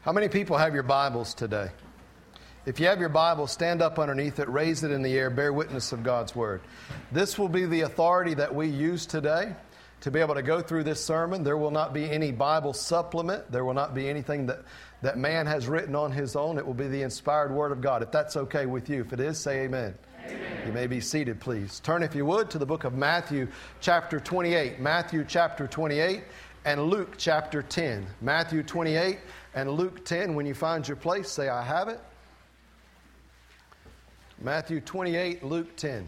How many people have your Bibles today? If you have your Bible, stand up underneath it, raise it in the air, bear witness of God's Word. This will be the authority that we use today to be able to go through this sermon. There will not be any Bible supplement. There will not be anything that man has written on his own. It will be the inspired Word of God. If that's okay with you. If it is, say amen. Amen. You may be seated, please. Turn, if you would, to the book of Matthew chapter 28. Matthew chapter 28 and Luke chapter 10. Matthew 28 and Luke 10. When you find your place, say, I have it. Matthew 28, Luke 10.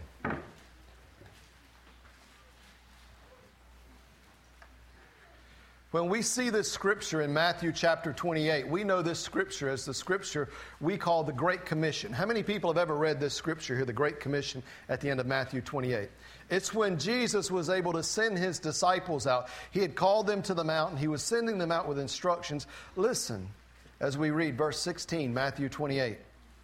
When we see this scripture in Matthew chapter 28, we know this scripture as the scripture we call the Great Commission. How many people have ever read this scripture here, the Great Commission, at the end of Matthew 28? It's when Jesus was able to send his disciples out. He had called them to the mountain. He was sending them out with instructions. Listen as we read verse 16, Matthew 28.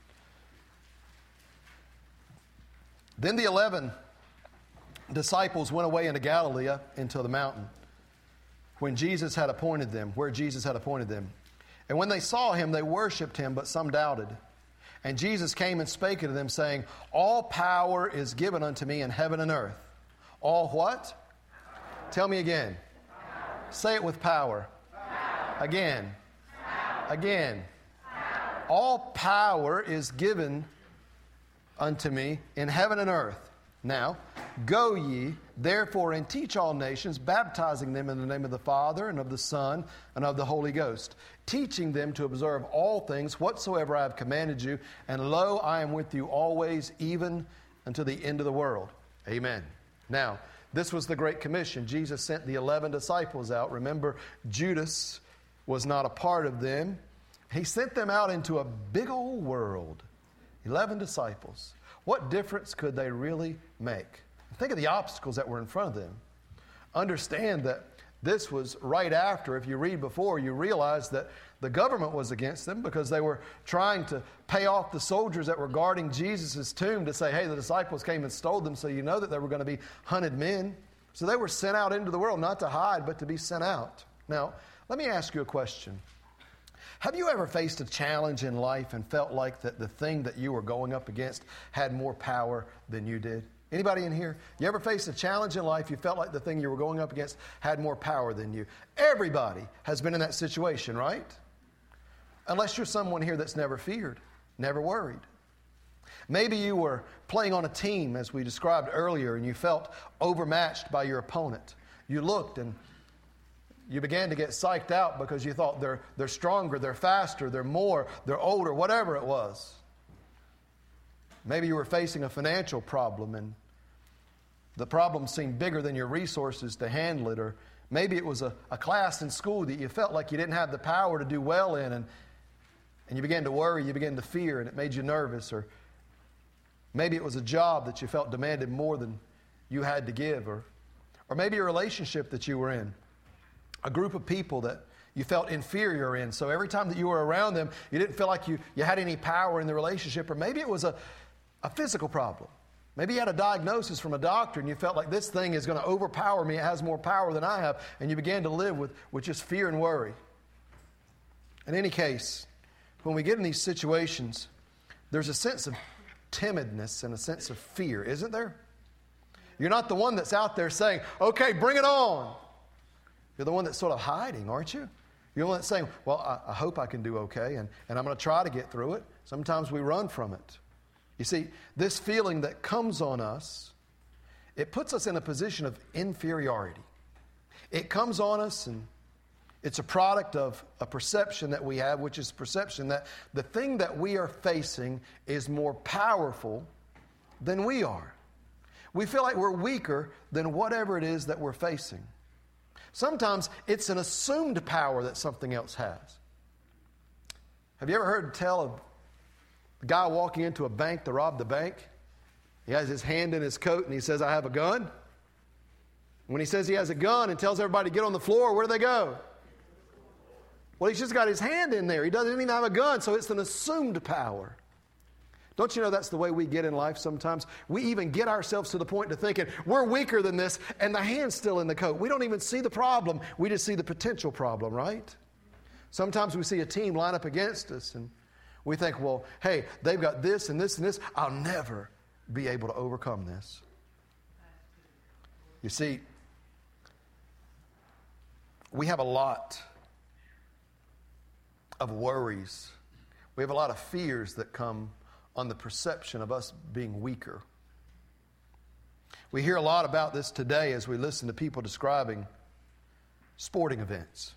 Then the 11 disciples went away into Galilee into the mountain when Jesus had appointed them, where Jesus had appointed them. And when they saw him, they worshipped him, but some doubted. And Jesus came and spake unto them, saying, All power is given unto me in heaven and earth. All what? Power. Tell me again. Power. Say it with power. Power. Again. Power. Again. Power. All power is given unto me in heaven and earth. Now, go ye, therefore, and teach all nations, baptizing them in the name of the Father, and of the Son, and of the Holy Ghost, teaching them to observe all things whatsoever I have commanded you, and lo, I am with you always, even unto the end of the world. Amen. Now, this was the Great Commission. Jesus sent the 11 disciples out. Remember, Judas was not a part of them. He sent them out into a big old world. 11 disciples. What difference could they really make? Think of the obstacles that were in front of them. Understand that this was right after, if you read before, you realize that the government was against them because they were trying to pay off the soldiers that were guarding Jesus' tomb to say, hey, the disciples came and stole them, so you know that they were going to be hunted men. So they were sent out into the world, not to hide, but to be sent out. Now, let me ask you a question. Have you ever faced a challenge in life and felt like that the thing that you were going up against had more power than you did? Anybody in here? You ever faced a challenge in life, you felt like the thing you were going up against had more power than you? Everybody has been in that situation, right? Unless you're someone here that's never feared, never worried. Maybe you were playing on a team, as we described earlier, and you felt overmatched by your opponent. You looked and you began to get psyched out because you thought they're stronger, they're faster, they're more, they're older, whatever it was. Maybe you were facing a financial problem and the problem seemed bigger than your resources to handle it. Or maybe it was a class in school that you felt like you didn't have the power to do well in, and you began to worry, you began to fear, and it made you nervous. Or maybe it was a job that you felt demanded more than you had to give. Or maybe a relationship that you were in. A group of people that you felt inferior in. So every time that you were around them, you didn't feel like you had any power in the relationship. Or maybe it was a physical problem. Maybe you had a diagnosis from a doctor and you felt like this thing is going to overpower me. It has more power than I have. And you began to live with just fear and worry. In any case, when we get in these situations, there's a sense of timidness and a sense of fear, isn't there? You're not the one that's out there saying, okay, bring it on. You're the one that's sort of hiding, aren't you? You're the one that's saying, well, I hope I can do okay, and I'm going to try to get through it. Sometimes we run from it. You see, this feeling that comes on us, it puts us in a position of inferiority. It comes on us, and it's a product of a perception that we have, which is perception that the thing that we are facing is more powerful than we are. We feel like we're weaker than whatever it is that we're facing. Sometimes it's an assumed power that something else has. Have you ever heard tell of a guy walking into a bank to rob the bank? He has his hand in his coat and he says, I have a gun. When he says he has a gun and tells everybody to get on the floor, where do they go? Well, he's just got his hand in there. He doesn't even have a gun, so it's an assumed power. Don't you know that's the way we get in life sometimes? We even get ourselves to the point to thinking we're weaker than this, and the hand's still in the coat. We don't even see the problem. We just see the potential problem, right? Sometimes we see a team line up against us and we think, well, hey, they've got this and this and this. I'll never be able to overcome this. You see, we have a lot of worries. We have a lot of fears that come on the perception of us being weaker. We hear a lot about this today as we listen to people describing sporting events.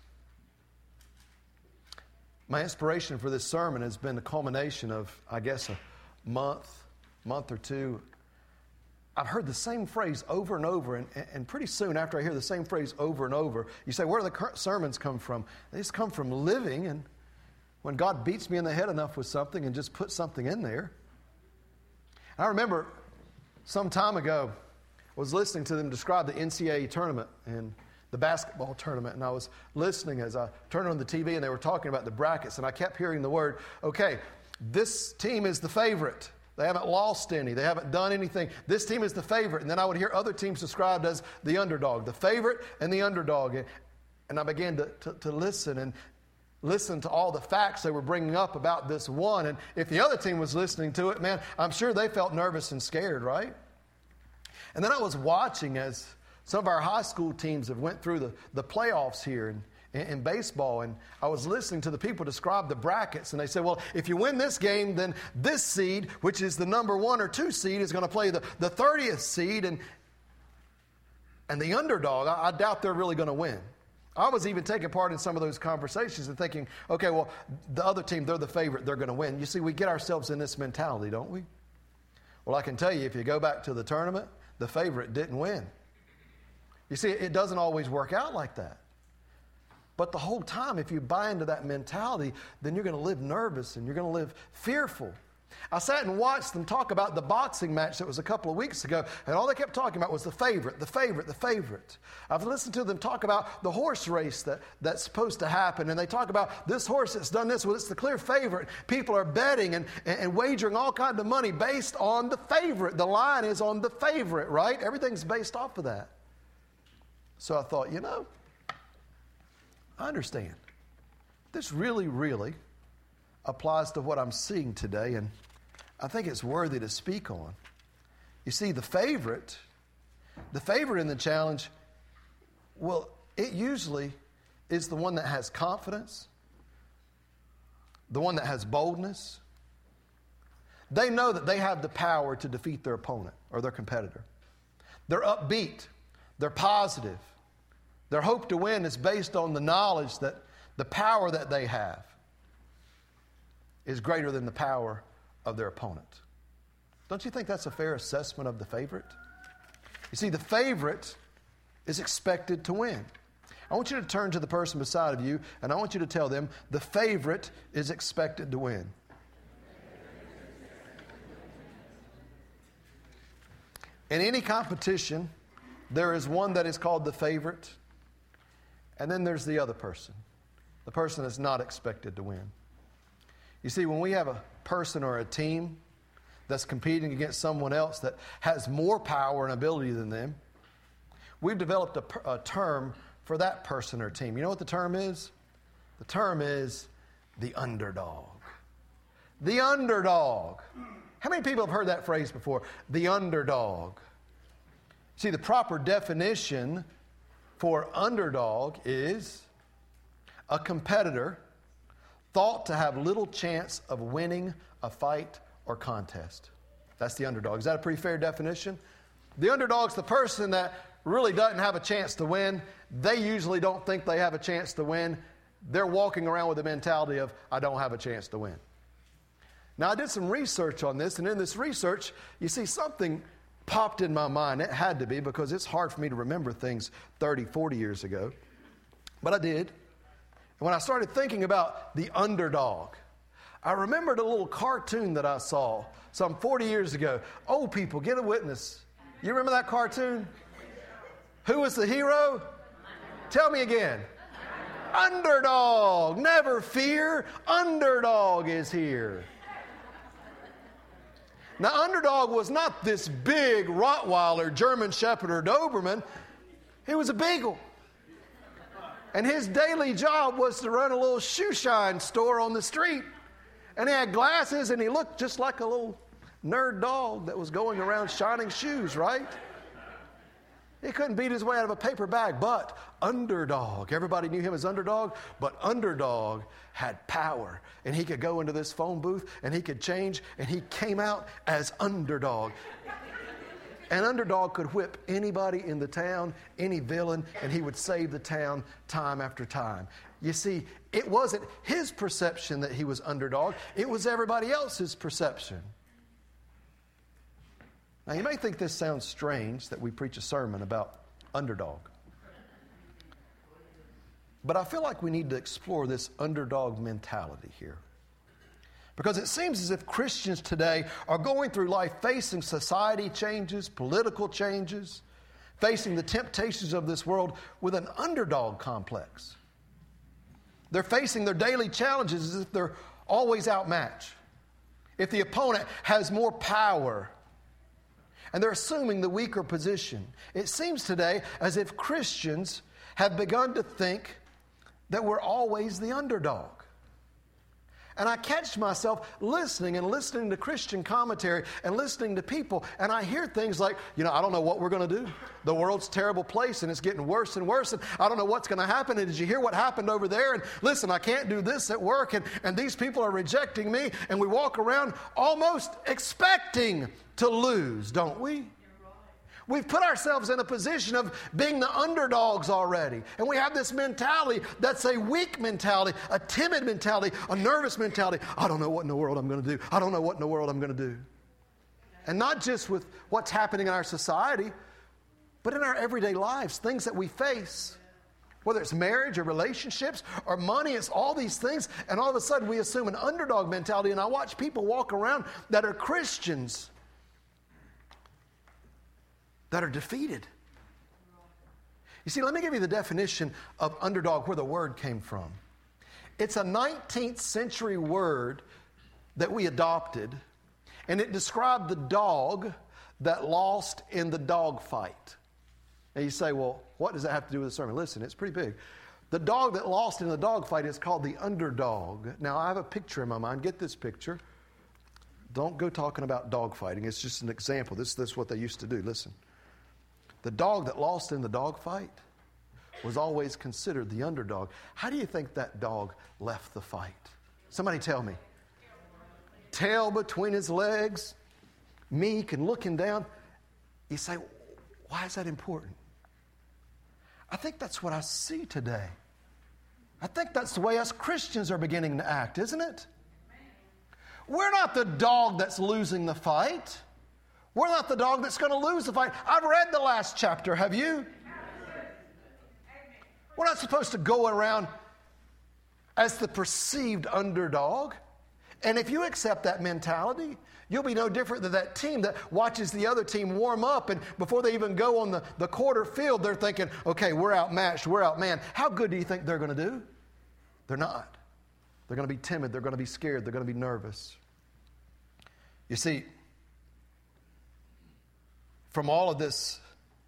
My inspiration for this sermon has been the culmination of, I guess, a month or two. I've heard the same phrase over and over, and pretty soon after I hear the same phrase over and over, you say, where do the sermons come from? They just come from living, and when God beats me in the head enough with something and just puts something in there. I remember some time ago, I was listening to them describe the NCAA tournament and the basketball tournament, and I was listening as I turned on the TV, and they were talking about the brackets, and I kept hearing the word, okay, this team is the favorite. They haven't lost any. They haven't done anything. This team is the favorite. And then I would hear other teams described as the underdog, the favorite and the underdog. And I began to listen to all the facts they were bringing up about this one. And if the other team was listening to it, man, I'm sure they felt nervous and scared, right? And then I was watching as some of our high school teams have went through the playoffs here in baseball, and I was listening to the people describe the brackets, and they said, well, if you win this game, then this seed, which is the number 1 or 2 seed, is going to play the 30th seed, and the underdog, I doubt they're really going to win. I was even taking part in some of those conversations and thinking, okay, well, the other team, they're the favorite, they're going to win. You see, we get ourselves in this mentality, don't we? Well, I can tell you, if you go back to the tournament, the favorite didn't win. You see, it doesn't always work out like that. But the whole time, if you buy into that mentality, then you're going to live nervous and you're going to live fearful. I sat and watched them talk about the boxing match that was a couple of weeks ago, and all they kept talking about was the favorite, the favorite, the favorite. I've listened to them talk about the horse race that's supposed to happen, and they talk about this horse that's done this. Well, it's the clear favorite. People are betting and wagering all kinds of money based on the favorite. The line is on the favorite, right? Everything's based off of that. So I thought, I understand. This really, really applies to what I'm seeing today, and I think it's worthy to speak on. You see, the favorite in the challenge, well, it usually is the one that has confidence, the one that has boldness. They know that they have the power to defeat their opponent or their competitor. They're upbeat. They're positive. Their hope to win is based on the knowledge that the power that they have is greater than the power of their opponent. Don't you think that's a fair assessment of the favorite? You see, the favorite is expected to win. I want you to turn to the person beside of you, and I want you to tell them, the favorite is expected to win. In any competition, there is one that is called the favorite, and then there's the other person, the person that's not expected to win. You see, when we have a person or a team that's competing against someone else that has more power and ability than them, we've developed a term for that person or team. You know what the term is? The term is the underdog. The underdog. How many people have heard that phrase before? The underdog. See, the proper definition for underdog is a competitor thought to have little chance of winning a fight or contest. That's the underdog. Is that a pretty fair definition? The underdog's the person that really doesn't have a chance to win. They usually don't think they have a chance to win. They're walking around with the mentality of, I don't have a chance to win. Now, I did some research on this, and in this research, you see something popped in my mind. It had to be, because it's hard for me to remember things 30, 40 years ago. But I did. And when I started thinking about the underdog, I remembered a little cartoon that I saw some 40 years ago. Old people, get a witness. You remember that cartoon? Who was the hero? Tell me again. Underdog. Never fear. Underdog is here. Now, underdog was not this big Rottweiler, German Shepherd, or Doberman. He was a beagle. And his daily job was to run a little shoe shine store on the street. And he had glasses, and he looked just like a little nerd dog that was going around shining shoes, right? He couldn't beat his way out of a paper bag, but Underdog. Everybody knew him as Underdog, but Underdog had power. And he could go into this phone booth, and he could change, and he came out as Underdog. And Underdog could whip anybody in the town, any villain, and he would save the town time after time. You see, it wasn't his perception that he was Underdog. It was everybody else's perception. Now, you may think this sounds strange that we preach a sermon about Underdog. But I feel like we need to explore this underdog mentality here. Because it seems as if Christians today are going through life facing society changes, political changes, facing the temptations of this world with an underdog complex. They're facing their daily challenges as if they're always outmatched. If the opponent has more power, and they're assuming the weaker position. It seems today as if Christians have begun to think that we're always the underdog. And I catch myself listening to Christian commentary and listening to people, and I hear things like, I don't know what we're going to do. The world's a terrible place, and it's getting worse and worse, and I don't know what's going to happen. And did you hear what happened over there? And listen, I can't do this at work, and these people are rejecting me. And we walk around almost expecting to lose, don't we? We've put ourselves in a position of being the underdogs already. And we have this mentality that's a weak mentality, a timid mentality, a nervous mentality. I don't know what in the world I'm going to do. I don't know what in the world I'm going to do. And not just with what's happening in our society, but in our everyday lives, things that we face. Whether it's marriage or relationships or money, it's all these things. And all of a sudden we assume an underdog mentality. And I watch people walk around that are Christians that are defeated. You see, let me give you the definition of underdog, where the word came from. It's a 19th century word that we adopted, and it described the dog that lost in the dog fight. And you say, well, what does that have to do with the sermon? Listen, it's pretty big. The dog that lost in the dog fight is called the underdog. Now, I have a picture in my mind. Get this picture. Don't go talking about dog fighting. It's just an example. This is what they used to do. Listen. The dog that lost in the dog fight was always considered the underdog. How do you think that dog left the fight? Somebody tell me. Tail between his legs, meek and looking down. You say, why is that important? I think that's what I see today. I think that's the way us Christians are beginning to act, isn't it? We're not the dog that's losing the fight. We're not the dog that's going to lose the fight. I've read the last chapter. Have you? We're not supposed to go around as the perceived underdog. And if you accept that mentality, you'll be no different than that team that watches the other team warm up, and before they even go on the quarter field, they're thinking, okay, we're outmatched, we're outmanned. How good do you think they're going to do? They're not. They're going to be timid. They're going to be scared. They're going to be nervous. You see, from all of this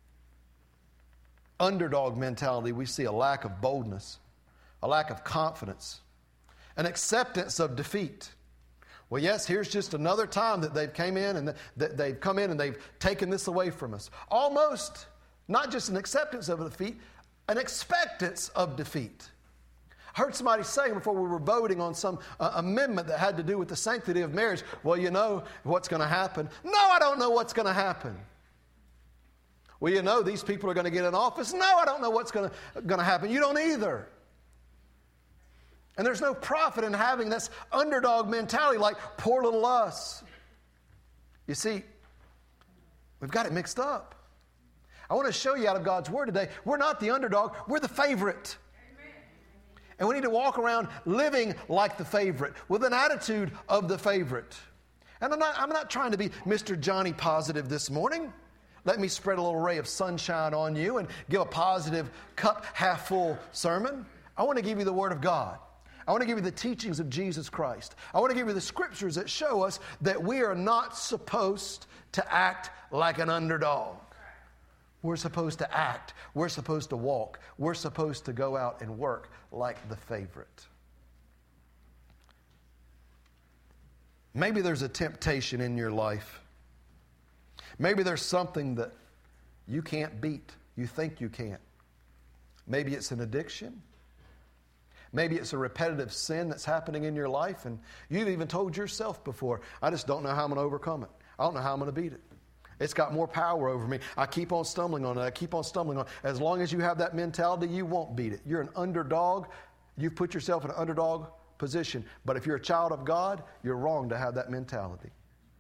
underdog mentality, we see a lack of boldness, a lack of confidence, an acceptance of defeat. Well, yes, here's just another time that they've come in and they've come in and they've taken this away from us. Almost not just an acceptance of defeat, an expectance of defeat. I heard somebody say before we were voting on some amendment that had to do with the sanctity of marriage, well, you know what's going to happen. No, I don't know what's going to happen. Well, you know these people are going to get in office. No, I don't know what's going to happen. You don't either. And there's no profit in having this underdog mentality like poor little us. You see, we've got it mixed up. I want to show you out of God's Word today, we're not the underdog, we're the favorite. And we need to walk around living like the favorite, with an attitude of the favorite. And I'm not trying to be Mr. Johnny Positive this morning. Let me spread a little ray of sunshine on you and give a positive cup half full sermon. I want to give you the Word of God. I want to give you the teachings of Jesus Christ. I want to give you the scriptures that show us that we are not supposed to act like an underdog. We're supposed to act. We're supposed to walk. We're supposed to go out and work like the favorite. Maybe there's a temptation in your life. Maybe there's something that you can't beat. You think you can't. Maybe it's an addiction. Maybe it's a repetitive sin that's happening in your life, and you've even told yourself before, I just don't know how I'm going to overcome it. I don't know how I'm going to beat it. It's got more power over me. I keep on stumbling on it. I keep on stumbling on it. As long as you have that mentality, you won't beat it. You're an underdog. You've put yourself in an underdog position. But if you're a child of God, you're wrong to have that mentality.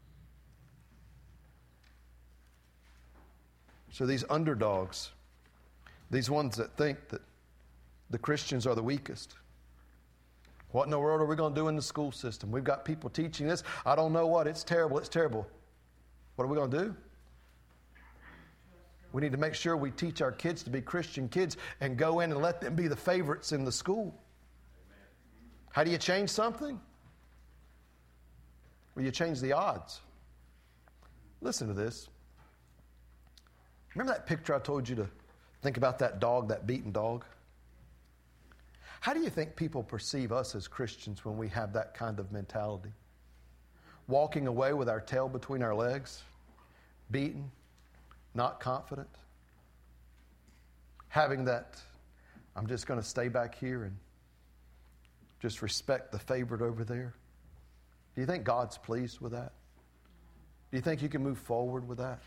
So these underdogs, these ones that think that the Christians are the weakest. What in the world are we going to do in the school system? We've got people teaching this. I don't know what. It's terrible. It's terrible. What are we going to do? We need to make sure we teach our kids to be Christian kids and go in and let them be the favorites in the school. How do you change something? Well, you change the odds. Listen to this. Remember that picture I told you to think about, that dog, that beaten dog? How do you think people perceive us as Christians when we have that kind of mentality? Walking away with our tail between our legs, beaten, not confident, having that, I'm just going to stay back here and just respect the favorite over there. Do you think God's pleased with that? Do you think you can move forward with that?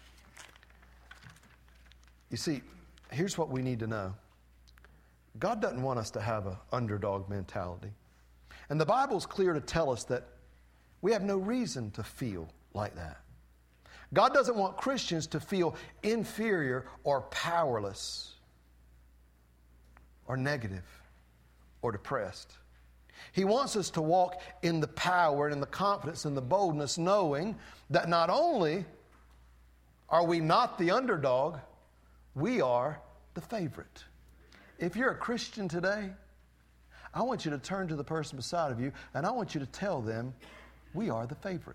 You see, here's what we need to know. God doesn't want us to have an underdog mentality. And the Bible's clear to tell us that we have no reason to feel like that. God doesn't want Christians to feel inferior or powerless or negative or depressed. He wants us to walk in the power and in the confidence and the boldness, knowing that not only are we not the underdog, we are the favorite. If you're a Christian today, I want you to turn to the person beside of you and I want you to tell them, we are the favorite.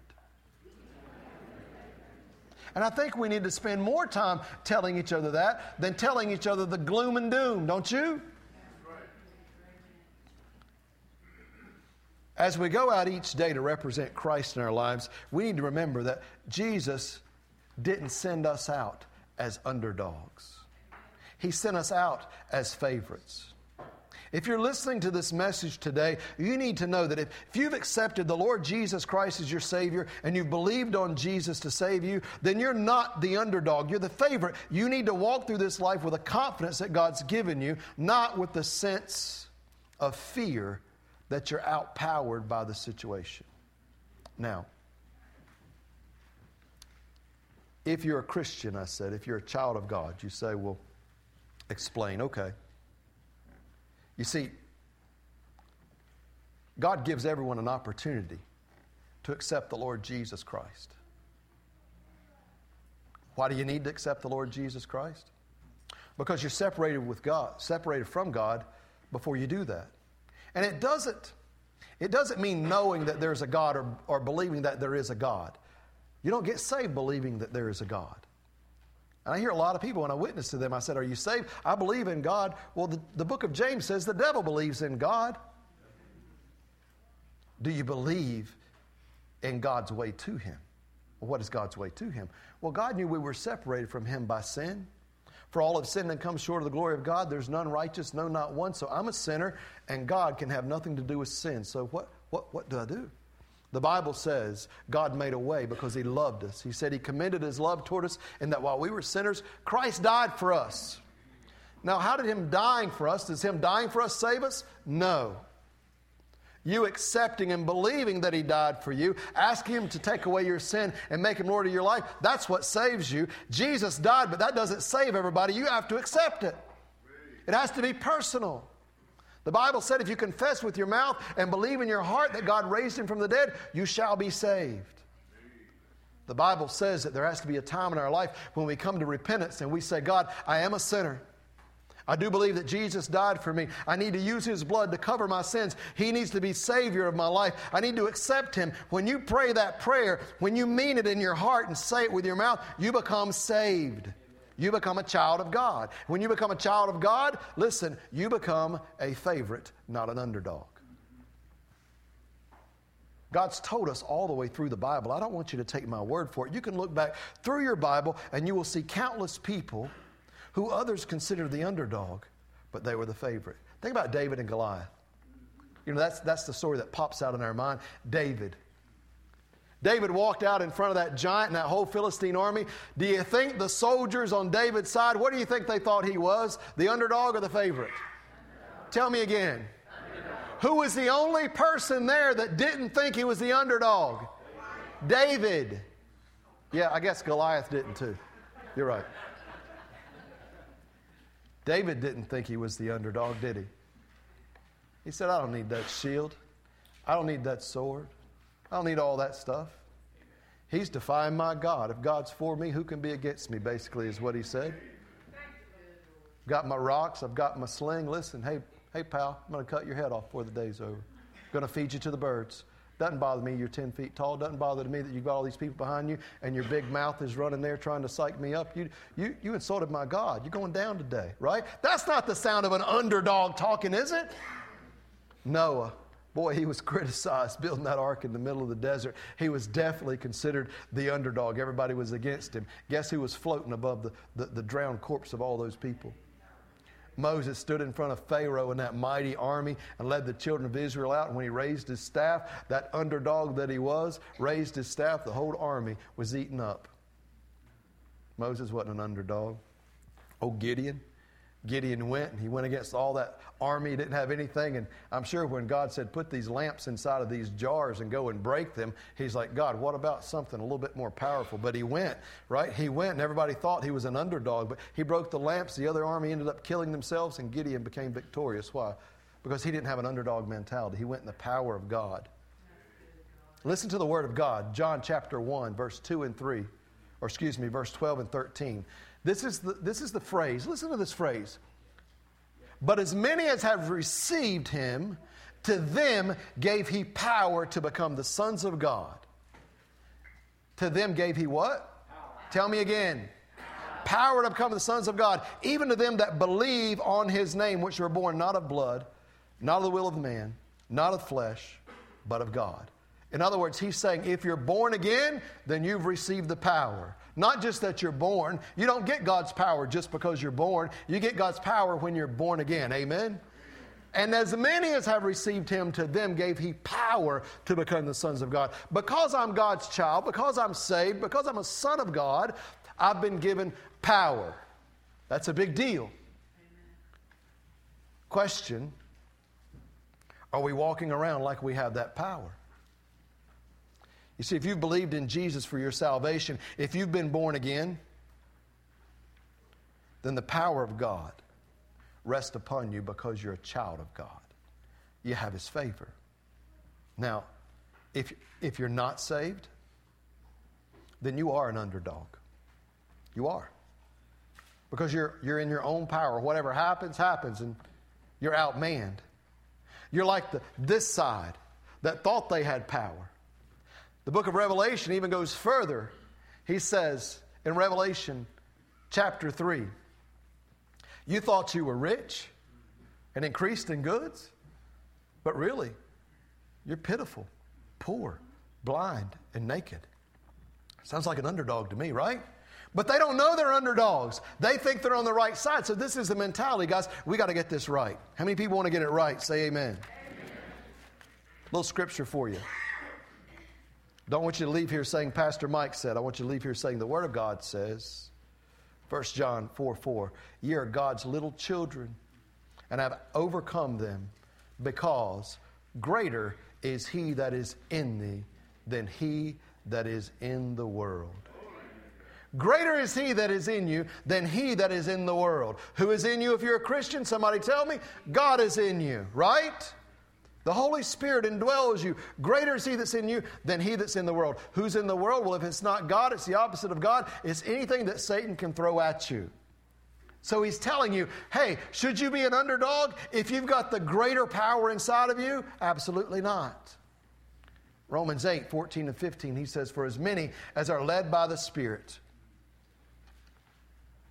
And I think we need to spend more time telling each other that than telling each other the gloom and doom, don't you? As we go out each day to represent Christ in our lives, we need to remember that Jesus didn't send us out as underdogs. He sent us out as favorites. If you're listening to this message today, you need to know that if you've accepted the Lord Jesus Christ as your Savior and you've believed on Jesus to save you, then you're not the underdog. You're the favorite. You need to walk through this life with a confidence that God's given you, not with the sense of fear that you're outpowered by the situation. Now, if you're a Christian, I said, if you're a child of God, you say, well, explain. Okay. You see, God gives everyone an opportunity to accept the Lord Jesus Christ. Why do you need to accept the Lord Jesus Christ? Because you're separated with God, separated from God before you do that. And it doesn't mean knowing that there's a God or believing that there is a God. You don't get saved believing that there is a God. And I hear a lot of people, when I witness to them, I said, are you saved? I believe in God. Well, the book of James says the devil believes in God. Do you believe in God's way to him? Well, what is God's way to him? Well, God knew we were separated from him by sin. For all have sinned and come short of the glory of God. There's none righteous, no, not one. So I'm a sinner, and God can have nothing to do with sin. So what do I do? The Bible says God made a way because he loved us. He said he commended his love toward us and that while we were sinners, Christ died for us. Now, how did him dying for us, does him dying for us save us? No. You accepting and believing that he died for you, asking him to take away your sin and make him Lord of your life, that's what saves you. Jesus died, but that doesn't save everybody. You have to accept it. It has to be personal. The Bible said if you confess with your mouth and believe in your heart that God raised him from the dead, you shall be saved. The Bible says that there has to be a time in our life when we come to repentance and we say, God, I am a sinner. I do believe that Jesus died for me. I need to use his blood to cover my sins. He needs to be Savior of my life. I need to accept him. When you pray that prayer, when you mean it in your heart and say it with your mouth, you become saved. You become a child of God. When you become a child of God, listen, you become a favorite, not an underdog. God's told us all the way through the Bible. I don't want you to take my word for it. You can look back through your Bible and you will see countless people who others considered the underdog, but they were the favorite. Think about David and Goliath. You know, that's the story that pops out in our mind. David walked out in front of that giant and that whole Philistine army. Do you think the soldiers on David's side, what do you think they thought he was? The underdog or the favorite? Tell me again. Who was the only person there that didn't think he was the underdog? David. Yeah, I guess Goliath didn't too. You're right. David didn't think he was the underdog, did he? He said, I don't need that shield. I don't need that sword. I don't need all that stuff. He's defying my God. If God's for me, who can be against me, basically is what he said. Got my rocks. I've got my sling. Listen, hey, pal, I'm going to cut your head off before the day's over. I'm going to feed you to the birds. Doesn't bother me you're 10 feet tall. Doesn't bother me that you've got all these people behind you and your big mouth is running there trying to psych me up. You insulted my God. You're going down today, right? That's not the sound of an underdog talking, is it? Noah. Boy, he was criticized building that ark in the middle of the desert. He was definitely considered the underdog. Everybody was against him. Guess who was floating above the drowned corpse of all those people? Moses stood in front of Pharaoh and that mighty army and led the children of Israel out. And when he raised his staff, that underdog that he was, raised his staff, the whole army was eaten up. Moses wasn't an underdog. Oh, Gideon. Gideon went and he went against all that army. He didn't have anything. And I'm sure when God said, put these lamps inside of these jars and go and break them, he's like, God, what about something a little bit more powerful? But he went, right? He went and everybody thought he was an underdog. But he broke the lamps. The other army ended up killing themselves and Gideon became victorious. Why? Because he didn't have an underdog mentality. He went in the power of God. Listen to the word of God. John chapter 1, verse 2 and 3. Or excuse me, verse 12 and 13. This is the phrase. Listen to this phrase. But as many as have received him, to them gave he power to become the sons of God. To them gave he what? Power. Tell me again. Power to become the sons of God. Even to them that believe on his name, which were born not of blood, not of the will of man, not of flesh, but of God. In other words, he's saying if you're born again, then you've received the power. Not just that you're born. You don't get God's power just because you're born. You get God's power when you're born again. Amen? And as many as have received him, to them gave he power to become the sons of God. Because I'm God's child, because I'm saved, because I'm a son of God, I've been given power. That's a big deal. Question, are we walking around like we have that power? You see, if you've believed in Jesus for your salvation, if you've been born again, then the power of God rests upon you because you're a child of God. You have his favor. Now, if you're not saved, then you are an underdog. You are. Because you're in your own power. Whatever happens, happens, and you're outmanned. You're like this side that thought they had power. The book of Revelation even goes further. He says in Revelation chapter 3, you thought you were rich and increased in goods, but really, you're pitiful, poor, blind, and naked. Sounds like an underdog to me, right? But they don't know they're underdogs. They think they're on the right side. So this is the mentality, guys. We got to get this right. How many people want to get it right? Say amen. Amen. Little scripture for you. Don't want you to leave here saying, Pastor Mike said. I want you to leave here saying the Word of God says, 1 John 4:4, ye are God's little children and have overcome them, because greater is he that is in thee than he that is in the world. Greater is he that is in you than he that is in the world. Who is in you if you're a Christian? Somebody tell me. God is in you, right? The Holy Spirit indwells you. Greater is he that's in you than he that's in the world. Who's in the world? Well, if it's not God, it's the opposite of God. It's anything that Satan can throw at you. So he's telling you, hey, should you be an underdog if you've got the greater power inside of you? Absolutely not. Romans 8:14 and 15, he says, for as many as are led by the Spirit,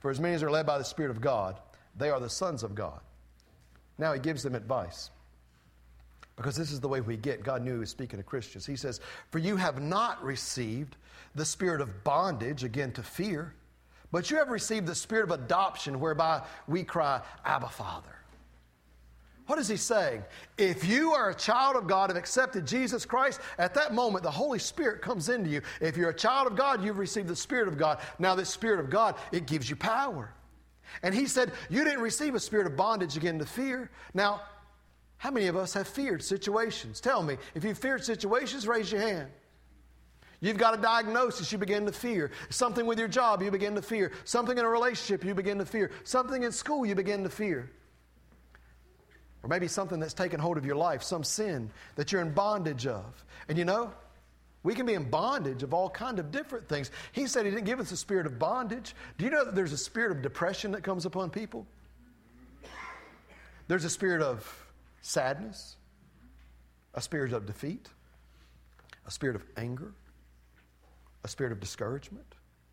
For as many as are led by the Spirit of God, they are the sons of God. Now he gives them advice. Because this is the way we get. God knew he was speaking to Christians. He says, for you have not received the spirit of bondage, again, to fear, but you have received the spirit of adoption, whereby we cry, Abba, Father. What is he saying? If you are a child of God and accepted Jesus Christ, at that moment the Holy Spirit comes into you. If you're a child of God, you've received the Spirit of God. Now this Spirit of God, it gives you power. And he said, you didn't receive a spirit of bondage again to fear. Now, how many of us have feared situations? Tell me, if you've feared situations, raise your hand. You've got a diagnosis, you begin to fear. Something with your job, you begin to fear. Something in a relationship, you begin to fear. Something in school, you begin to fear. Or maybe something that's taken hold of your life, some sin that you're in bondage of. And you know, we can be in bondage of all kinds of different things. He said he didn't give us a spirit of bondage. Do you know that there's a spirit of depression that comes upon people? There's a spirit of sadness, a spirit of defeat, a spirit of anger, a spirit of discouragement.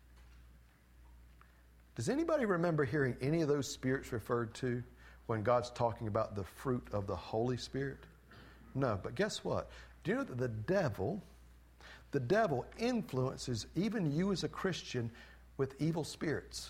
Does anybody remember hearing any of those spirits referred to when God's talking about the fruit of the Holy Spirit? No, but guess what? Do you know that the devil influences even you as a Christian with evil spirits?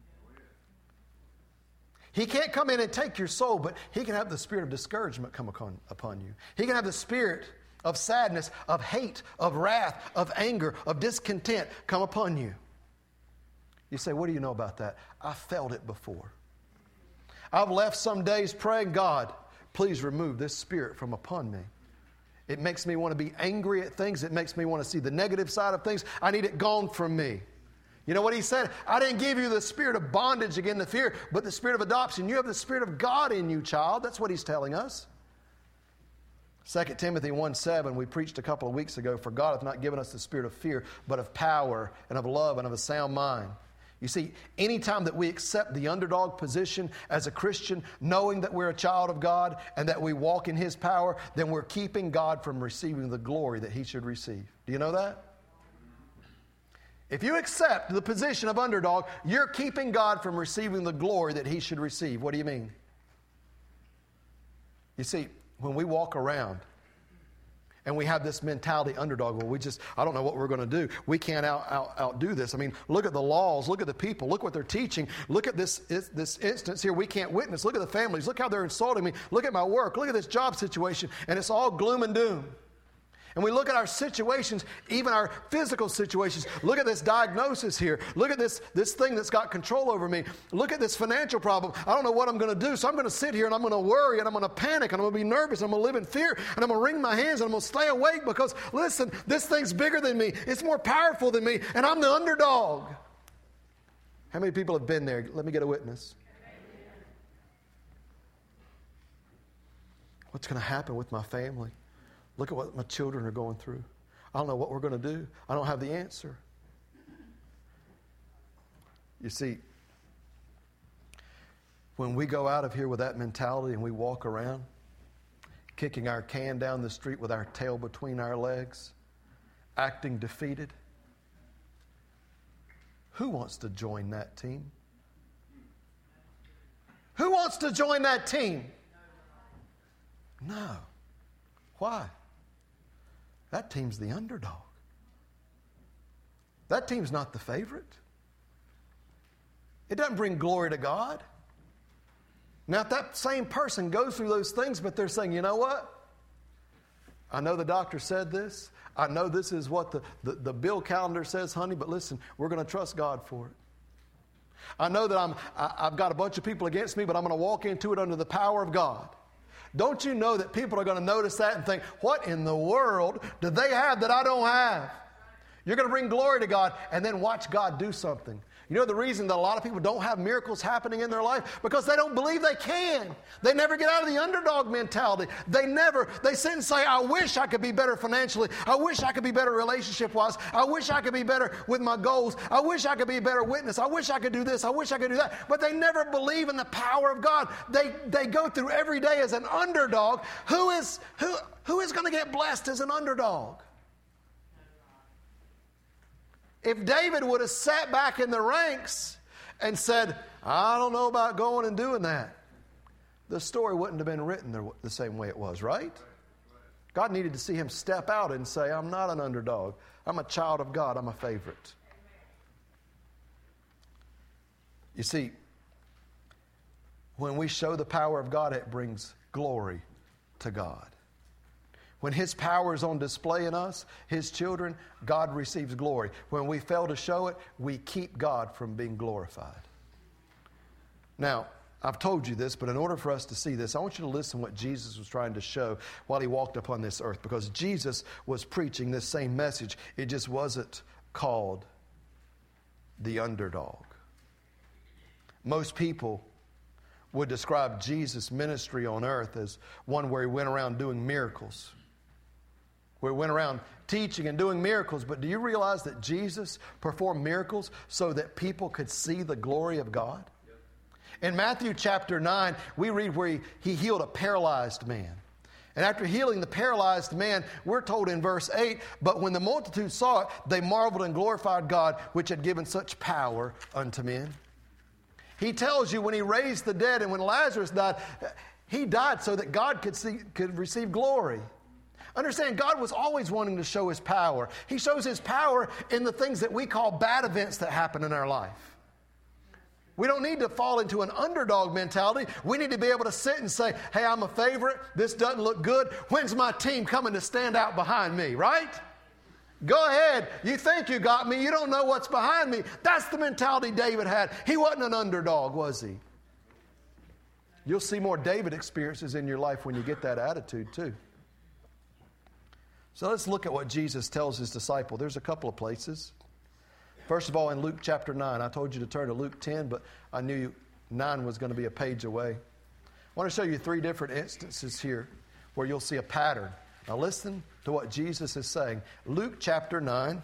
He can't come in and take your soul, but he can have the spirit of discouragement come upon you. He can have the spirit of sadness, of hate, of wrath, of anger, of discontent come upon you. You say, what do you know about that? I felt it before. I've left some days praying, God, please remove this spirit from upon me. It makes me want to be angry at things. It makes me want to see the negative side of things. I need it gone from me. You know what he said? I didn't give you the spirit of bondage again to fear, but the spirit of adoption. You have the Spirit of God in you, child. That's what he's telling us. 2 Timothy 1:7, we preached a couple of weeks ago, for God hath not given us the spirit of fear, but of power and of love and of a sound mind. You see, anytime that we accept the underdog position as a Christian, knowing that we're a child of God and that we walk in his power, then we're keeping God from receiving the glory that he should receive. Do you know that? If you accept the position of underdog, you're keeping God from receiving the glory that he should receive. What do you mean? You see, when we walk around and we have this mentality, underdog, well, I don't know what we're going to do. We can't outdo this. I mean, look at the laws. Look at the people. Look what they're teaching. Look at this instance here. We can't witness. Look at the families. Look how they're insulting me. Look at my work. Look at this job situation. And it's all gloom and doom. And we look at our situations, even our physical situations. Look at this diagnosis here. Look at this thing that's got control over me. Look at this financial problem. I don't know what I'm going to do, so I'm going to sit here and I'm going to worry and I'm going to panic and I'm going to be nervous and I'm going to live in fear and I'm going to wring my hands and I'm going to stay awake because, listen, this thing's bigger than me. It's more powerful than me and I'm the underdog. How many people have been there? Let me get a witness. What's going to happen with my family? Look at what my children are going through. I don't know what we're going to do. I don't have the answer. You see, when we go out of here with that mentality and we walk around, kicking our can down the street with our tail between our legs, acting defeated, who wants to join that team? Who wants to join that team? No. Why? That team's the underdog. That team's not the favorite. It doesn't bring glory to God. Now, if that same person goes through those things, but they're saying, you know what? I know the doctor said this. I know this is what the bill calendar says, honey, but listen, we're going to trust God for it. I know that I've got a bunch of people against me, but I'm going to walk into it under the power of God. Don't you know that people are going to notice that and think, what in the world do they have that I don't have? You're going to bring glory to God and then watch God do something. You know the reason that a lot of people don't have miracles happening in their life? Because they don't believe they can. They never get out of the underdog mentality. They sit and say, I wish I could be better financially. I wish I could be better relationship-wise. I wish I could be better with my goals. I wish I could be a better witness. I wish I could do this. I wish I could do that. But they never believe in the power of God. They go through every day as an underdog. Who is going to get blessed as an underdog? If David would have sat back in the ranks and said, I don't know about going and doing that, the story wouldn't have been written the same way it was, right? God needed to see him step out and say, I'm not an underdog. I'm a child of God. I'm a favorite. You see, when we show the power of God, it brings glory to God. When his power is on display in us, his children, God receives glory. When we fail to show it, we keep God from being glorified. Now, I've told you this, but in order for us to see this, I want you to listen to what Jesus was trying to show while he walked upon this earth, because Jesus was preaching this same message. It just wasn't called the underdog. Most people would describe Jesus' ministry on earth as one where he went around doing miracles, where he went around teaching and doing miracles. But do you realize that Jesus performed miracles so that people could see the glory of God? In Matthew chapter 9, we read where he healed a paralyzed man. And after healing the paralyzed man, we're told in verse 8, but when the multitude saw it, they marveled and glorified God, which had given such power unto men. He tells you when he raised the dead and when Lazarus died, he died so that God could receive glory. Understand, God was always wanting to show his power. He shows his power in the things that we call bad events that happen in our life. We don't need to fall into an underdog mentality. We need to be able to sit and say, hey, I'm a favorite. This doesn't look good. When's my team coming to stand out behind me, right? Go ahead. You think you got me. You don't know what's behind me. That's the mentality David had. He wasn't an underdog, was he? You'll see more David experiences in your life when you get that attitude too. So let's look at what Jesus tells his disciple. There's a couple of places. First of all, in Luke chapter 9, I told you to turn to Luke 10, but I knew 9 was going to be a page away. I want to show you 3 different instances here where you'll see a pattern. Now listen to what Jesus is saying. Luke chapter 9.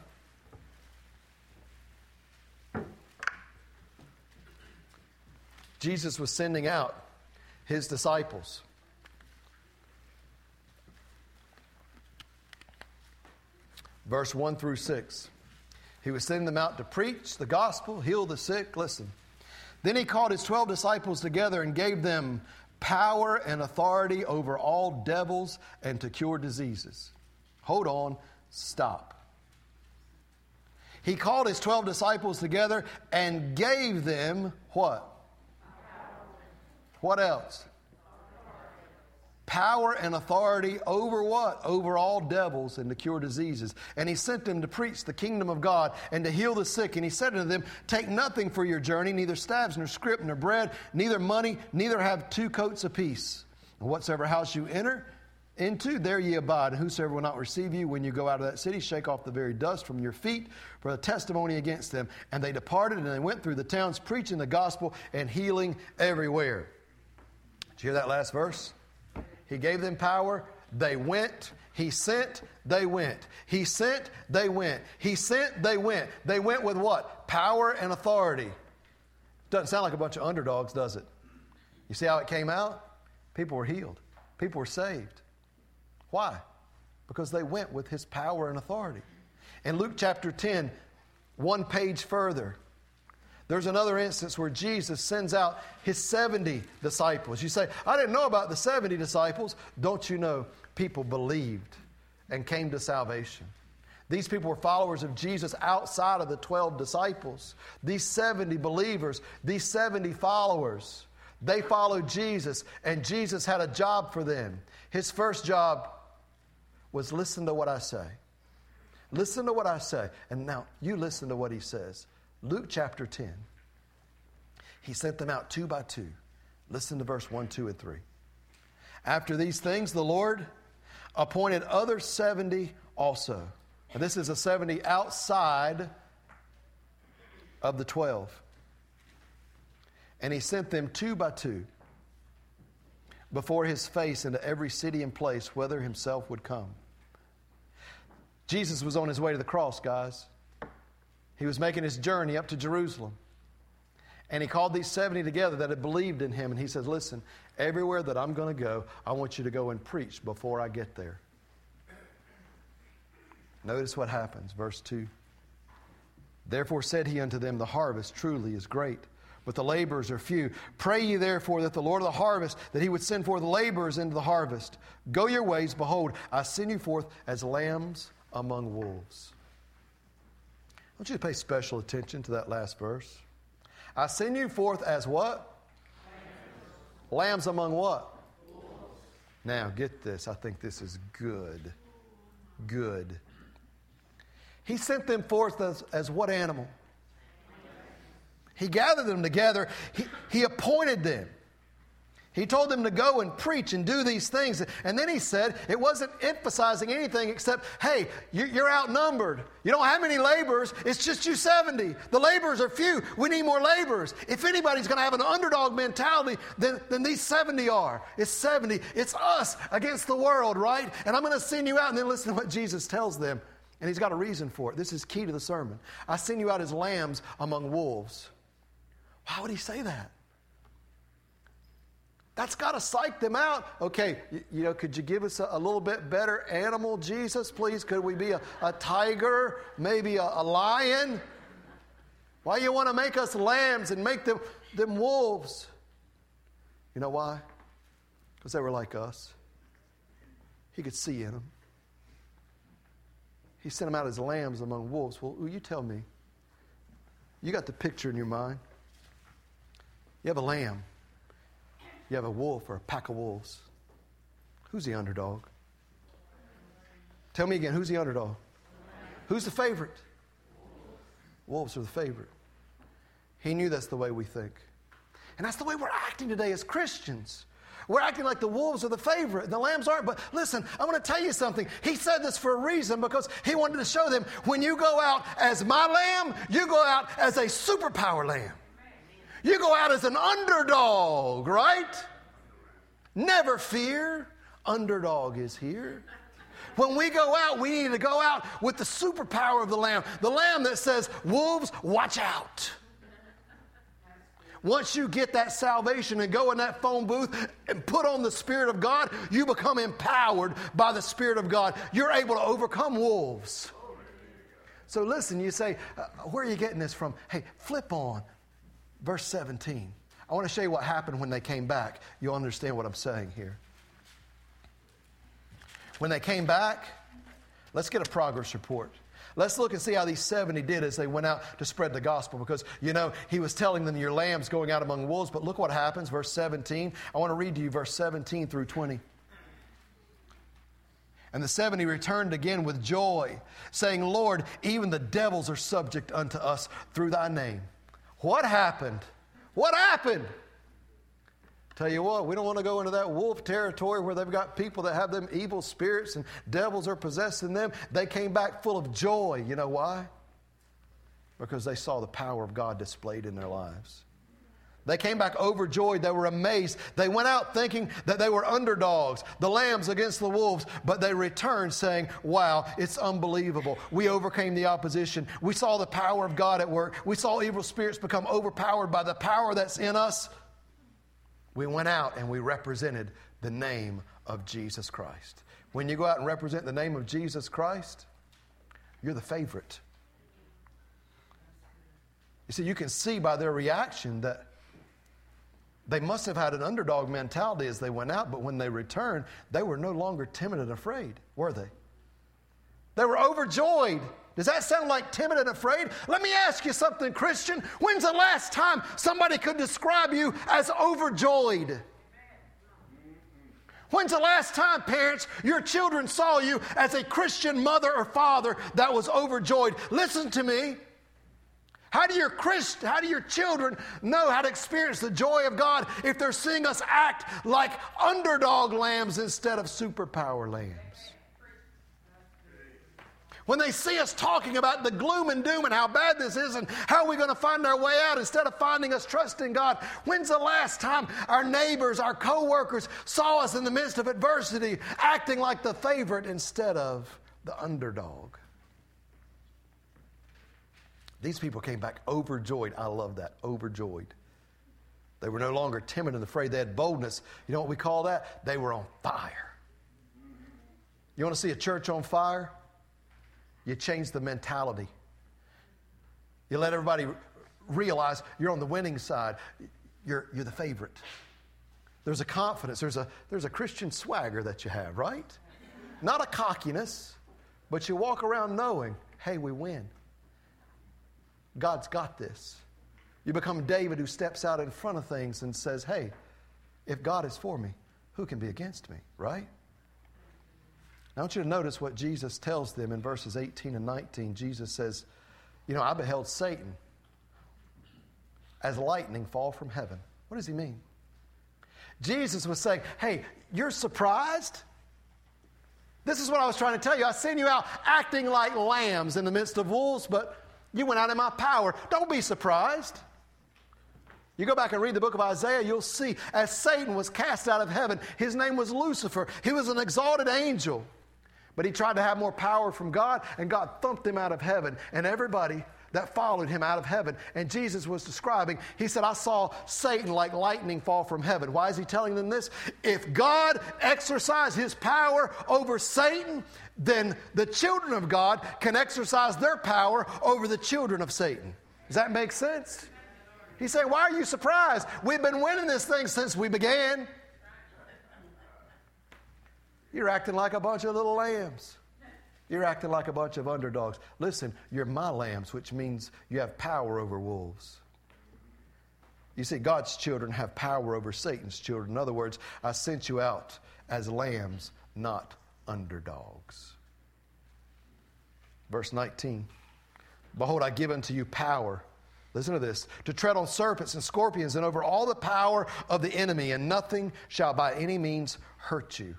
Jesus was sending out his disciples. Verse 1 through 6. He was sending them out to preach the gospel, heal the sick. Listen. Then he called his 12 disciples together and gave them power and authority over all devils and to cure diseases. Hold on. Stop. He called his 12 disciples together and gave them what? What else? Power and authority over what? Over all devils and to cure diseases. And he sent them to preach the kingdom of God and to heal the sick. And he said unto them, take nothing for your journey, neither staves, nor scrip, nor bread, neither money, neither have 2 coats apiece. And whatsoever house you enter into, there ye abide. And whosoever will not receive you when you go out of that city, shake off the very dust from your feet for a testimony against them. And they departed and they went through the towns preaching the gospel and healing everywhere. Did you hear that last verse? He gave them power. They went. He sent. They went. He sent. They went. He sent. They went. They went with what? Power and authority. Doesn't sound like a bunch of underdogs, does it? You see how it came out? People were healed. People were saved. Why? Because they went with his power and authority. In Luke chapter 10, 1 page further, there's another instance where Jesus sends out his 70 disciples. You say, I didn't know about the 70 disciples. Don't you know, people believed and came to salvation. These people were followers of Jesus outside of the 12 disciples. These 70 believers, these 70 followers, they followed Jesus, and Jesus had a job for them. His first job was listen to what I say. Listen to what I say. And now you listen to what he says. Luke chapter 10. He sent them out 2 by 2. Listen to verse 1, 2, and 3. After these things, the Lord appointed other 70 also. And this is a 70 outside of the 12. And he sent them 2 by 2 before his face into every city and place, whither himself would come. Jesus was on his way to the cross, guys. He was making his journey up to Jerusalem. And he called these 70 together that had believed in him. And he said, listen, everywhere that I'm going to go, I want you to go and preach before I get there. Notice what happens. Verse 2. Therefore said he unto them, the harvest truly is great, but the laborers are few. Pray ye therefore that the Lord of the harvest, that he would send forth laborers into the harvest. Go your ways, behold, I send you forth as lambs among wolves. I want you to pay special attention to that last verse. I send you forth as what? Lambs among what? Wolves. Now get this. I think this is good. Good. He sent them forth as what animal? He gathered them together. He appointed them. He told them to go and preach and do these things. And then he said, it wasn't emphasizing anything except, hey, you're outnumbered. You don't have any laborers. It's just you 70. The laborers are few. We need more laborers. If anybody's going to have an underdog mentality, then these 70 are. It's 70. It's us against the world, right? And I'm going to send you out. And then listen to what Jesus tells them. And he's got a reason for it. This is key to the sermon. I send you out as lambs among wolves. Why would he say that? That's got to psych them out. Okay, could you give us a little bit better animal, Jesus, please? Could we be a tiger, maybe a lion? Why you want to make us lambs and make them wolves? You know why? Because they were like us. He could see in them. He sent them out as lambs among wolves. Well, you tell me. You got the picture in your mind. You have a lamb. You have a wolf or a pack of wolves. Who's the underdog? Tell me again, who's the underdog? Who's the favorite? Wolves are the favorite. He knew that's the way we think. And that's the way we're acting today as Christians. We're acting like the wolves are the favorite and the lambs aren't. But listen, I want to tell you something. He said this for a reason, because he wanted to show them, when you go out as my lamb, you go out as a superpower lamb. You go out as an underdog, right? Never fear. Underdog is here. When we go out, we need to go out with the superpower of the lamb. The lamb that says, wolves, watch out. Once you get that salvation and go in that phone booth and put on the Spirit of God, you become empowered by the Spirit of God. You're able to overcome wolves. So listen, you say, where are you getting this from? Hey, flip on verse 17. I want to show you what happened when they came back. You'll understand what I'm saying here. When they came back, let's get a progress report. Let's look and see how these 70 did as they went out to spread the gospel. Because, he was telling them, your lamb's going out among wolves. But look what happens, verse 17. I want to read to you verse 17 through 20. And the 70 returned again with joy, saying, Lord, even the devils are subject unto us through thy name. What happened? What happened? Tell you what, we don't want to go into that wolf territory where they've got people that have them evil spirits and devils are possessing them. They came back full of joy. You know why? Because they saw the power of God displayed in their lives. They came back overjoyed. They were amazed. They went out thinking that they were underdogs, the lambs against the wolves, but they returned saying, wow, it's unbelievable. We overcame the opposition. We saw the power of God at work. We saw evil spirits become overpowered by the power that's in us. We went out and we represented the name of Jesus Christ. When you go out and represent the name of Jesus Christ, you're the favorite. You see, you can see by their reaction that they must have had an underdog mentality as they went out, but when they returned, they were no longer timid and afraid, were they? They were overjoyed. Does that sound like timid and afraid? Let me ask you something, Christian. When's the last time somebody could describe you as overjoyed? When's the last time, parents, your children saw you as a Christian mother or father that was overjoyed? Listen to me. How do your children know how to experience the joy of God if they're seeing us act like underdog lambs instead of superpower lambs? When they see us talking about the gloom and doom and how bad this is and how we're going to find our way out instead of finding us trusting God, when's the last time our neighbors, our co-workers saw us in the midst of adversity acting like the favorite instead of the underdog? These people came back overjoyed. I love that, overjoyed. They were no longer timid and afraid. They had boldness. You know what we call that? They were on fire. You want to see a church on fire? You change the mentality. You let everybody realize you're on the winning side. You're the favorite. There's a confidence. There's a Christian swagger that you have, right? Not a cockiness, but you walk around knowing, hey, we win. God's got this. You become David, who steps out in front of things and says, hey, if God is for me, who can be against me, right? Now, I want you to notice what Jesus tells them in verses 18 and 19. Jesus says, I beheld Satan as lightning fall from heaven. What does he mean? Jesus was saying, hey, you're surprised? This is what I was trying to tell you. I sent you out acting like lambs in the midst of wolves, but you went out in my power. Don't be surprised. You go back and read the book of Isaiah, you'll see as Satan was cast out of heaven, his name was Lucifer. He was an exalted angel, but he tried to have more power from God, and God thumped him out of heaven, and everybody that followed him out of heaven. And Jesus was describing, he said, I saw Satan like lightning fall from heaven. Why is he telling them this? If God exercised his power over Satan, then the children of God can exercise their power over the children of Satan. Does that make sense? He said, why are you surprised? We've been winning this thing since we began. You're acting like a bunch of little lambs. You're acting like a bunch of underdogs. Listen, you're my lambs, which means you have power over wolves. You see, God's children have power over Satan's children. In other words, I sent you out as lambs, not underdogs. Verse 19. Behold, I give unto you power. Listen to this. To tread on serpents and scorpions and over all the power of the enemy, and nothing shall by any means hurt you.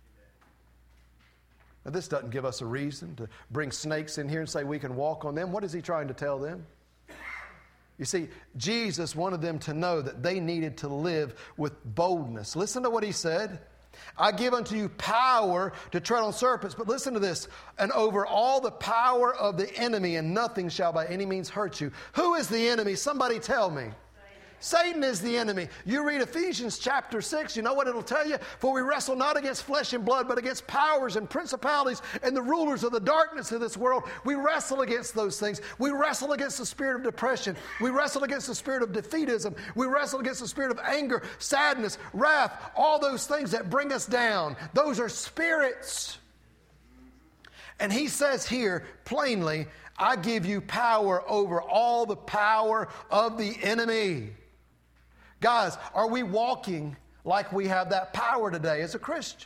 Now, this doesn't give us a reason to bring snakes in here and say we can walk on them. What is he trying to tell them? You see, Jesus wanted them to know that they needed to live with boldness. Listen to what he said. I give unto you power to tread on serpents. But listen to this. And over all the power of the enemy, and nothing shall by any means hurt you. Who is the enemy? Somebody tell me. Satan is the enemy. You read Ephesians chapter 6, you know what it'll tell you? For we wrestle not against flesh and blood, but against powers and principalities and the rulers of the darkness of this world. We wrestle against those things. We wrestle against the spirit of depression. We wrestle against the spirit of defeatism. We wrestle against the spirit of anger, sadness, wrath, all those things that bring us down. Those are spirits. And he says here plainly, I give you power over all the power of the enemy. Guys, are we walking like we have that power today as a Christian?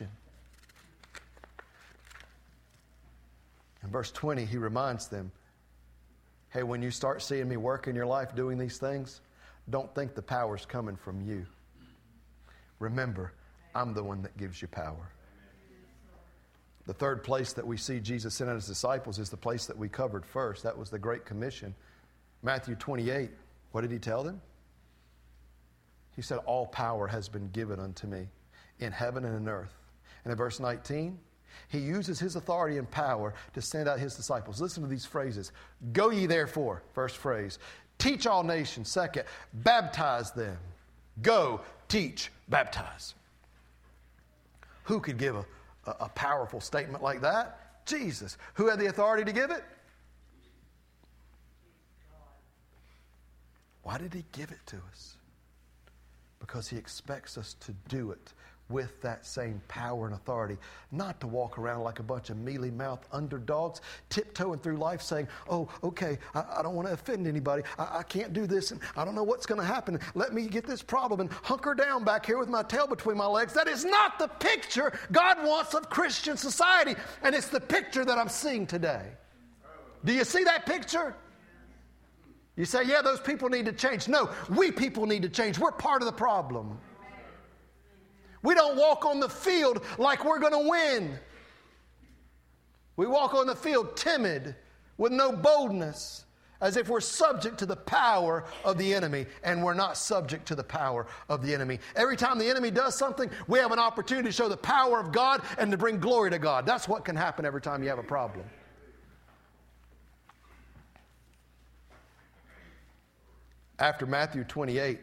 In verse 20, he reminds them, hey, when you start seeing me work in your life doing these things, don't think the power's coming from you. Remember, I'm the one that gives you power. The third place that we see Jesus sent out his disciples is the place that we covered first. That was the Great Commission. Matthew 28, what did he tell them? He said, all power has been given unto me in heaven and in earth. And in verse 19, he uses his authority and power to send out his disciples. Listen to these phrases. Go ye therefore, first phrase. Teach all nations, second. Baptize them. Go, teach, baptize. Who could give a powerful statement like that? Jesus. Who had the authority to give it? Why did he give it to us? Because he expects us to do it with that same power and authority, not to walk around like a bunch of mealy-mouthed underdogs, tiptoeing through life saying, oh, okay, I don't want to offend anybody. I can't do this, and I don't know what's going to happen. Let me get this problem and hunker down back here with my tail between my legs. That is not the picture God wants of Christian society, and it's the picture that I'm seeing today. Do you see that picture? You say, yeah, those people need to change. No, we people need to change. We're part of the problem. We don't walk on the field like we're going to win. We walk on the field timid, with no boldness, as if we're subject to the power of the enemy, and we're not subject to the power of the enemy. Every time the enemy does something, we have an opportunity to show the power of God and to bring glory to God. That's what can happen every time you have a problem. After Matthew 28,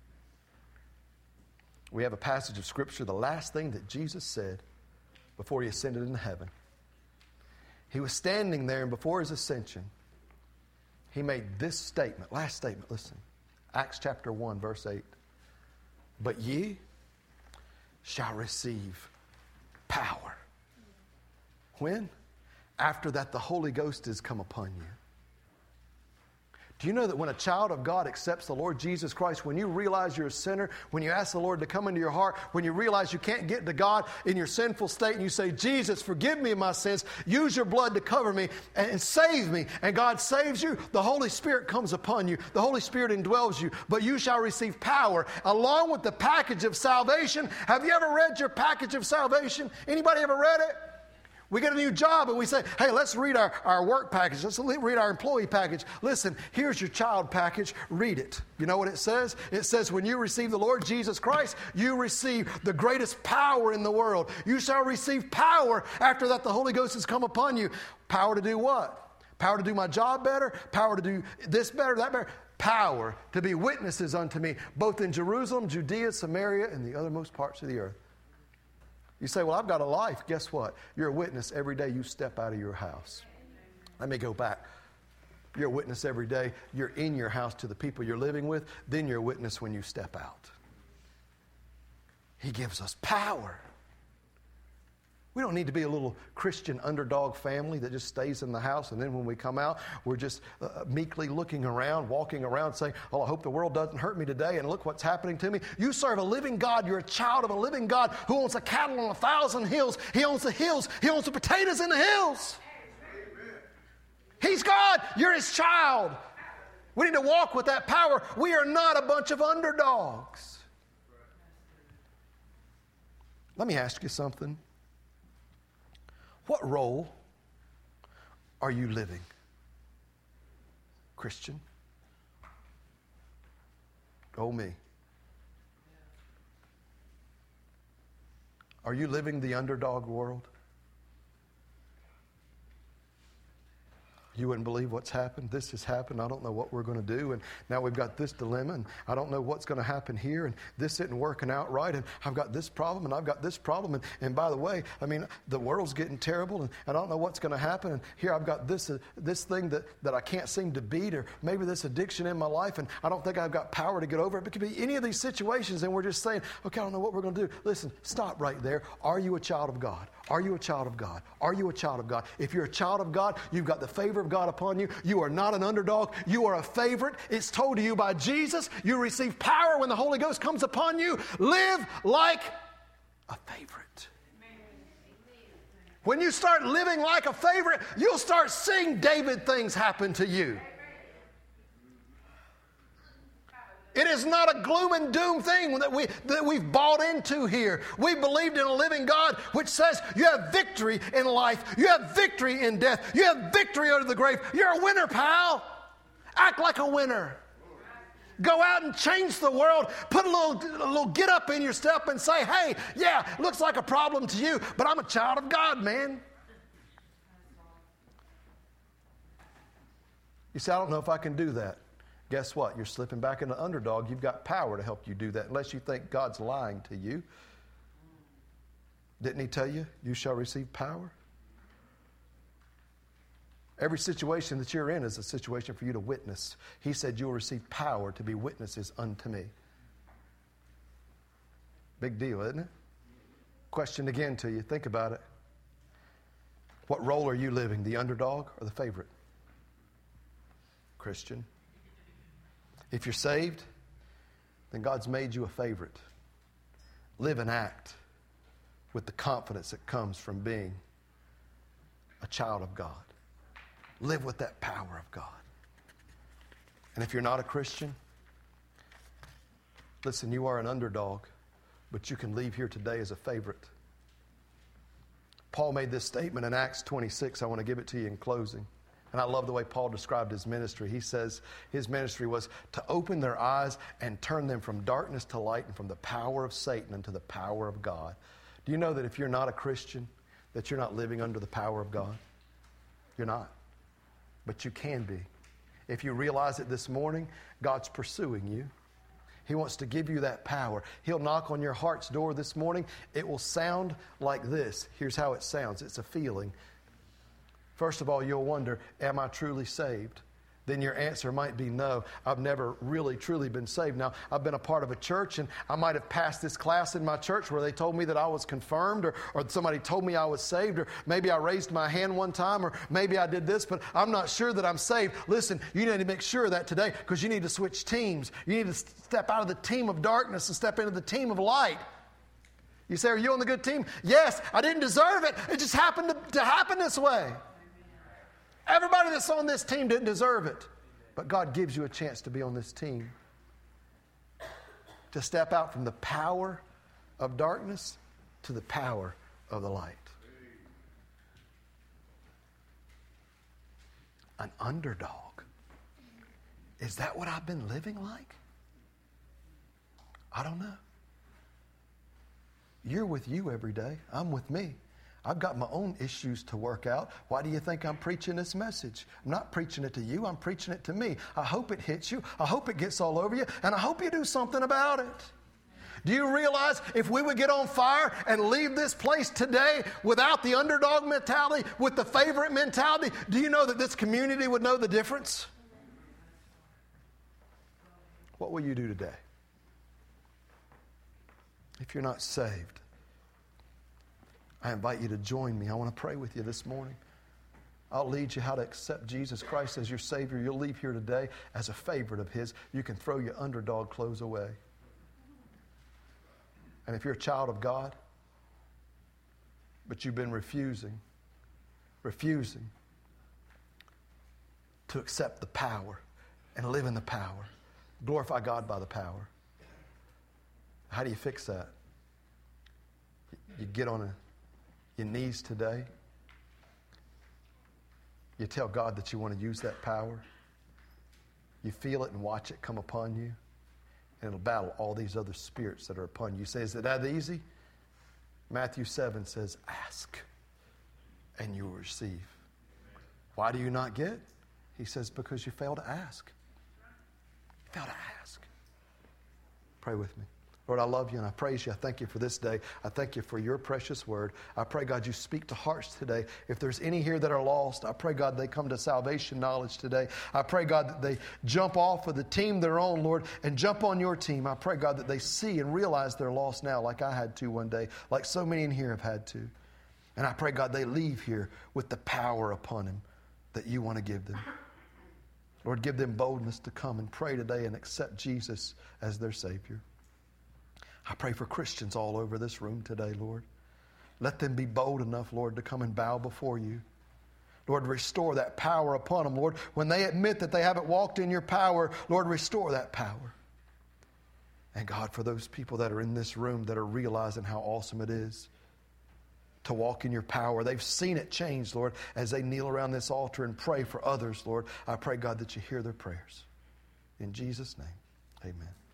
we have a passage of Scripture, the last thing that Jesus said before he ascended into heaven. He was standing there, and before his ascension, he made this statement, last statement, listen. Acts chapter 1, verse 8. But ye shall receive power. When? After that the Holy Ghost is come upon you. Do you know that when a child of God accepts the Lord Jesus Christ, when you realize you're a sinner, when you ask the Lord to come into your heart, when you realize you can't get to God in your sinful state and you say, Jesus, forgive me of my sins, use your blood to cover me and save me, and God saves you, the Holy Spirit comes upon you. The Holy Spirit indwells you, but you shall receive power along with the package of salvation. Have you ever read your package of salvation? Anybody ever read it? We get a new job and we say, hey, let's read our work package. Let's read our employee package. Listen, here's your child package. Read it. You know what it says? It says when you receive the Lord Jesus Christ, you receive the greatest power in the world. You shall receive power. After that, the Holy Ghost has come upon you. Power to do what? Power to do my job better? Power to do this better, that better? Power to be witnesses unto me, both in Jerusalem, Judea, Samaria, and the othermost parts of the earth. You say, well, I've got a life. Guess what? You're a witness every day you step out of your house. Let me go back. You're a witness every day. You're in your house to the people you're living with. Then you're a witness when you step out. He gives us power. We don't need to be a little Christian underdog family that just stays in the house, and then when we come out, we're just meekly looking around, walking around saying, oh, I hope the world doesn't hurt me today, and look what's happening to me. You serve a living God. You're a child of a living God who owns the cattle on 1,000 hills. He owns the hills. He owns the potatoes in the hills. Amen. He's God. You're His child. We need to walk with that power. We are not a bunch of underdogs. Let me ask you something. What role are you living, Christian? Oh, me. Are you living the underdog world? You wouldn't believe what's happened. This has happened. I don't know what we're going to do. And now we've got this dilemma, and I don't know what's going to happen here. And this isn't working out right. And I've got this problem, and I've got this problem. And by the way, I mean, the world's getting terrible, and I don't know what's going to happen. And here I've got this thing that I can't seem to beat, or maybe this addiction in my life, and I don't think I've got power to get over it. It could be any of these situations, and we're just saying, okay, I don't know what we're going to do. Listen, stop right there. Are you a child of God? Are you a child of God? Are you a child of God? If you're a child of God, you've got the favor of God upon you. You are not an underdog. You are a favorite. It's told to you by Jesus. You receive power when the Holy Ghost comes upon you. Live like a favorite. When you start living like a favorite, you'll start seeing David things happen to you. It is not a gloom and doom thing that we've bought into here. We believed in a living God which says you have victory in life. You have victory in death. You have victory over the grave. You're a winner, pal. Act like a winner. Go out and change the world. Put a little get up in your step and say, hey, yeah, looks like a problem to you, but I'm a child of God, man. You say, I don't know if I can do that. Guess what? You're slipping back into underdog. You've got power to help you do that, unless you think God's lying to you. Didn't He tell you, you shall receive power? Every situation that you're in is a situation for you to witness. He said you'll receive power to be witnesses unto me. Big deal, isn't it? Question again to you. Think about it. What role are you living, the underdog or the favorite? Christian. If you're saved, then God's made you a favorite. Live and act with the confidence that comes from being a child of God. Live with that power of God. And if you're not a Christian, listen, you are an underdog, but you can leave here today as a favorite. Paul made this statement in Acts 26. I want to give it to you in closing. And I love the way Paul described his ministry. He says his ministry was to open their eyes and turn them from darkness to light and from the power of Satan into the power of God. Do you know that if you're not a Christian, that you're not living under the power of God? You're not. But you can be. If you realize it this morning, God's pursuing you. He wants to give you that power. He'll knock on your heart's door this morning. It will sound like this. Here's how it sounds. It's a feeling. First of all, you'll wonder, am I truly saved? then your answer might be no. I've never really, truly been saved. Now, I've been a part of a church, and I might have passed this class in my church where they told me that I was confirmed, or somebody told me I was saved, or maybe I raised my hand one time, or maybe I did this, but I'm not sure that I'm saved. Listen, you need to make sure of that today, because you need to switch teams. You need to step out of the team of darkness and step into the team of light. You say, are you on the good team? Yes, I didn't deserve it. It just happened to happen this way. Everybody that's on this team didn't deserve it. But God gives you a chance to be on this team. To step out from the power of darkness to the power of the light. An underdog. Is that what I've been living like? I don't know. You're with you every day. I'm with me. I've got my own issues to work out. Why do you think I'm preaching this message? I'm not preaching it to you. I'm preaching it to me. I hope it hits you. I hope it gets all over you. And I hope you do something about it. Do you realize if we would get on fire and leave this place today without the underdog mentality, with the favorite mentality, do you know that this community would know the difference? What will you do today? If you're not saved, I invite you to join me. I want to pray with you this morning. I'll lead you how to accept Jesus Christ as your Savior. You'll leave here today as a favorite of His. You can throw your underdog clothes away. And if you're a child of God, but you've been refusing to accept the power and live in the power, glorify God by the power. How do you fix that? You get on your knees today. You tell God that you want to use that power. You feel it and watch it come upon you. And it'll battle all these other spirits that are upon you. You say, is it that easy? Matthew 7 says, ask and you will receive. Why do you not get? He says, because you fail to ask. You fail to ask. Pray with me. Lord, I love you and I praise you. I thank you for this day. I thank you for your precious word. I pray, God, you speak to hearts today. If there's any here that are lost, I pray, God, they come to salvation knowledge today. I pray, God, that they jump off of the team they're on, Lord, and jump on your team. I pray, God, that they see and realize they're lost now like I had to one day, like so many in here have had to. And I pray, God, they leave here with the power upon them that you want to give them. Lord, give them boldness to come and pray today and accept Jesus as their Savior. I pray for Christians all over this room today, Lord. Let them be bold enough, Lord, to come and bow before you. Lord, restore that power upon them, Lord. When they admit that they haven't walked in your power, Lord, restore that power. And God, for those people that are in this room that are realizing how awesome it is to walk in your power, they've seen it change, Lord, as they kneel around this altar and pray for others, Lord. I pray, God, that you hear their prayers. In Jesus' name, amen.